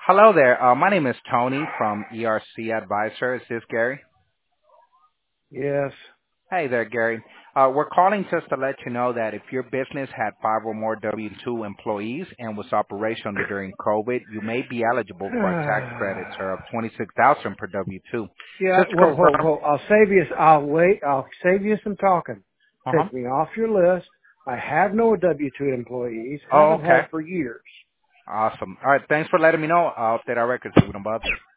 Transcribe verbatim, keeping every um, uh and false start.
Hello there. Uh, my name is Tony from E R C Advisor. Is this Gary? Yes. Hey there, Gary. Uh, we're calling just to let you know that if your business had five or more W two employees and was operational during COVID, you may be eligible for a tax credit, sir, of twenty-six thousand dollars per W two. Yeah, Just to whoa, whoa, confirm. whoa. I'll save you, I'll wait, I'll save you some talking. Uh-huh. Take me off your list. I have no W two employees, Oh, haven't okay. had for years. Awesome. All right. Thanks for letting me know. I'll update our records so we don't bother you.